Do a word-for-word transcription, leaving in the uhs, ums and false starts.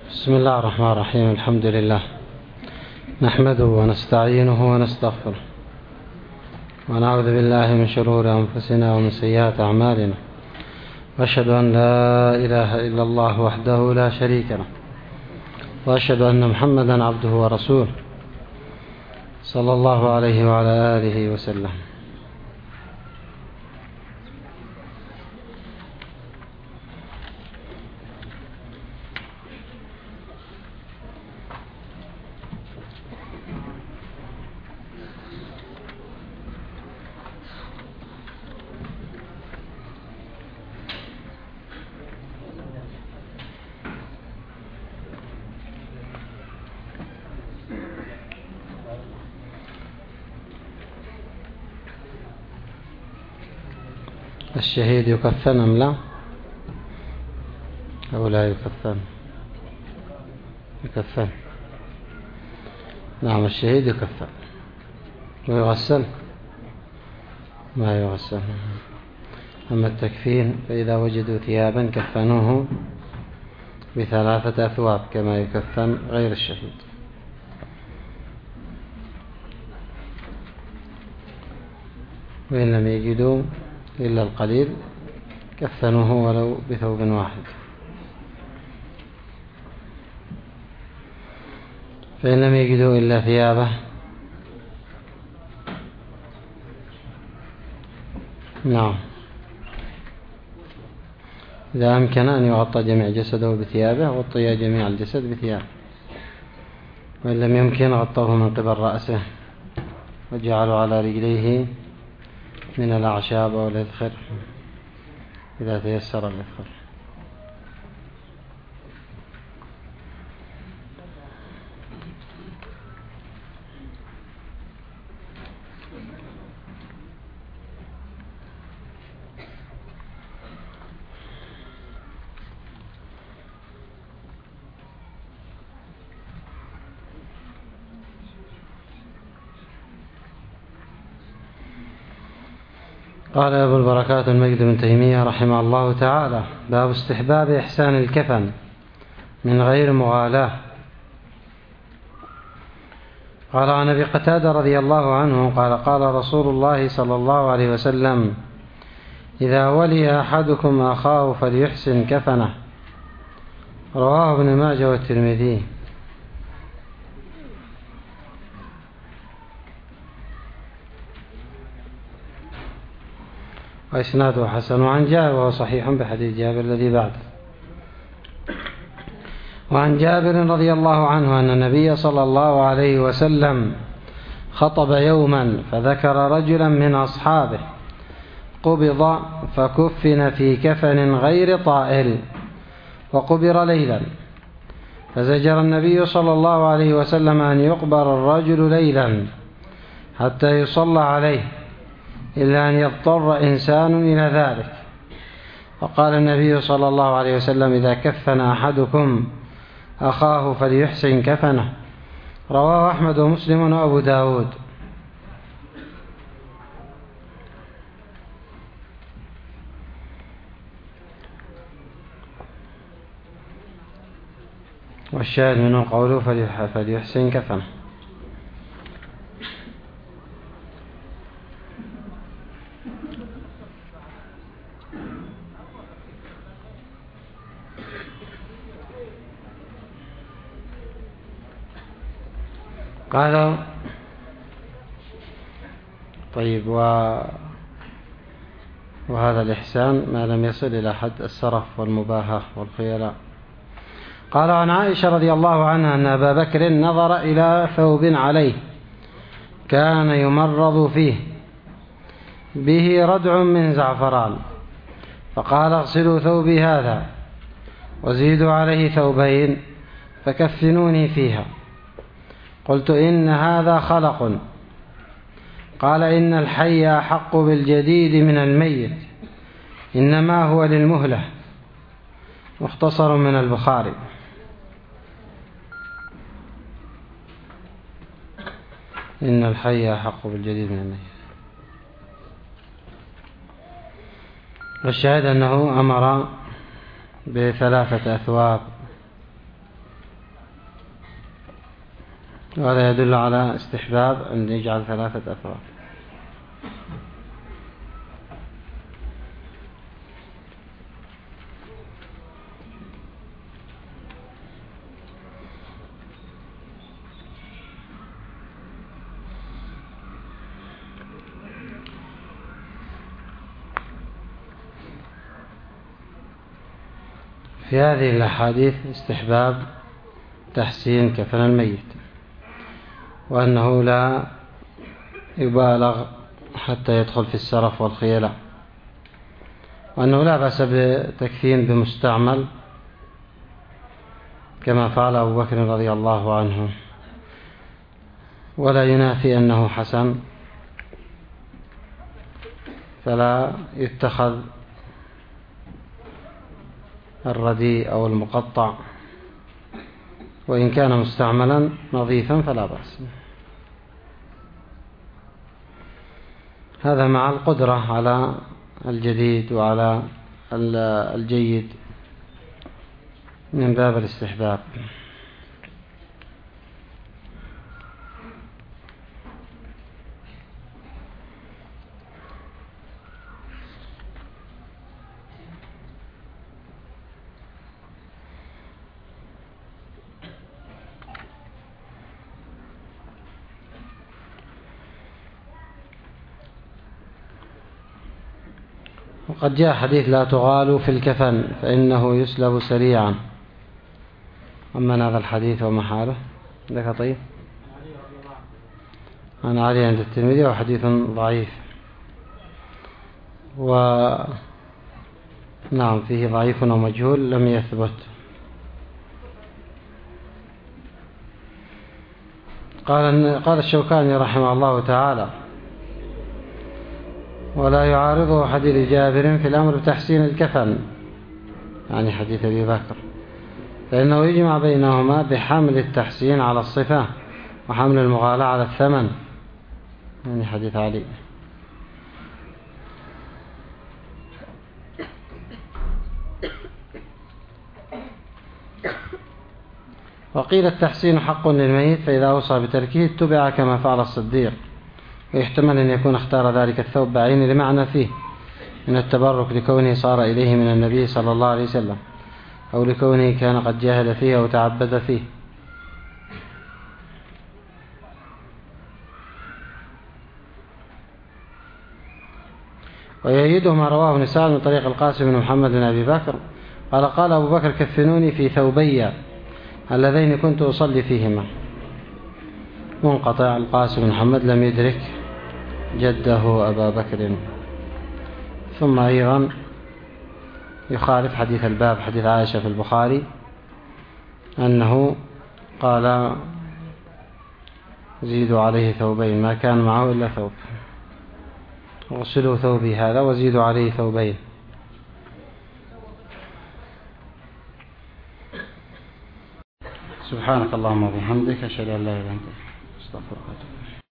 بسم الله الرحمن الرحيم. الحمد لله نحمده ونستعينه ونستغفره ونعوذ بالله من شرور أنفسنا ومن سيئات أعمالنا، وأشهد أن لا إله إلا الله وحده لا شريك له، وأشهد أن محمدا عبده ورسوله صلى الله عليه وعلى آله وسلم. الشهيد يكفن أم لا؟ أو لا يكفن؟ يكفن. نعم، الشهيد يكفن ويغسل، ما يغسل. أما التكفين فإذا وجدوا ثيابا كفنوه بثلاثة أثواب كما يكفن غير الشهيد. وإن لم يجدوا إلا القليل كفنوه ولو بثوب واحد. فإن لم يجدوا إلا ثيابه نعم، إذا أمكن أن يغطى جميع جسده بثيابه غطي جميع الجسد بثيابه، وإن لم يمكن غطوه من قبل رأسه وجعلوا على رجليه من الأعشاب أو الإذخر إذا تيسر الإذخر. قال أبو البركات المجد بن تيمية رحمه الله تعالى: باب استحباب إحسان الكفن من غير مغالاة. قال عن أبي قتادة رضي الله عنه قال: قال رسول الله صلى الله عليه وسلم: إذا ولي أحدكم أخاه فليحسن كفنه. رواه ابن ماجه والترمذي. وإسناده حسن. وعن جابر، وهو صحيح بحديث جابر الذي بعده. وعن جابر رضي الله عنه أن النبي صلى الله عليه وسلم خطب يوما فذكر رجلا من أصحابه قبض فكفن في كفن غير طائل وقبر ليلا، فزجر النبي صلى الله عليه وسلم أن يقبر الرجل ليلا حتى يصلى عليه إلا أن يضطر إنسان إلى ذلك. وقال النبي صلى الله عليه وسلم: إذا كفن أحدكم أخاه فليحسن كفنه. رواه أحمد ومسلم وأبو داود. والشاهد منه قوله فليحسن كفنه. قالوا طيب، و... وهذا الإحسان ما لم يصل إلى حد السرف والمباهاة والخيلاء. قال عن عائشة رضي الله عنها أن أبا بكر نظر إلى ثوب عليه كان يمرض فيه به ردع من زعفران، فقال: اغسلوا ثوبي هذا وزيدوا عليه ثوبين فكفنوني فيها. قلت: إن هذا خلق. قال: إن الحي أحق بالجديد من الميت، إنما هو للمهلة. مختصر من البخاري. إن الحي أحق بالجديد من الميت. والشاهد أنه أمر بثلاثة أثواب وهذا يدل على استحباب أن يجعل ثلاثة أثواب. في هذه الأحاديث استحباب تحسين كفن الميت، وأنه لا يبالغ حتى يدخل في السرف والخيلاء، وأنه لا بأس بتكفين بمستعمل كما فعل أبو بكر رضي الله عنه، ولا ينافي أنه حسن، فلا يتخذ الرديء أو المقطع، وإن كان مستعملا نظيفا فلا بأس. هذا مع القدرة على الجديد وعلى الجيد من باب الاستحباب. وقد جاء حديث لا تغالوا في الكفن فإنه يسلب سريعا. أما هذا الحديث وما حاله لك طيب أنا علي عند الترمذي وحديث ضعيف، ونعم فيه ضعيف ومجهول لم يثبت. قال قال الشوكاني رحمه الله تعالى: ولا يعارضه حديث جابر في الأمر بتحسين الكفن، يعني حديث أبي بكر، فإنه يجمع بينهما بحمل التحسين على الصفة وحمل المغالاة على الثمن، يعني حديث علي. وقيل التحسين حق للميت، فإذا أوصى بتركه اتبع كما فعل الصديق، ويحتمل أن يكون اختار ذلك الثوب بعينه لمعنى فيه من التبرك لكونه صار إليه من النبي صلى الله عليه وسلم، أو لكونه كان قد جاهد فيه أو تعبد فيه. ويأيده ما رواه ابن سعد من طريق القاسم بن محمد بن أبي بكر قال: قال أبو بكر: كفنوني في ثوبي اللذين كنت أصلي فيهما. منقطع. القاسم بن محمد لم يدرك جده أبا بكر. ثم أيضا يخالف حديث الباب، حديث عائشة في البخاري، أنه قال: زيدوا عليه ثوبين، ما كان معه إلا ثوب، غسلوا ثوبي هذا وزيدوا عليه ثوبين. سبحانك اللهم وبحمدك، أشهد أن لا إله إلا أنت، أستغفرك.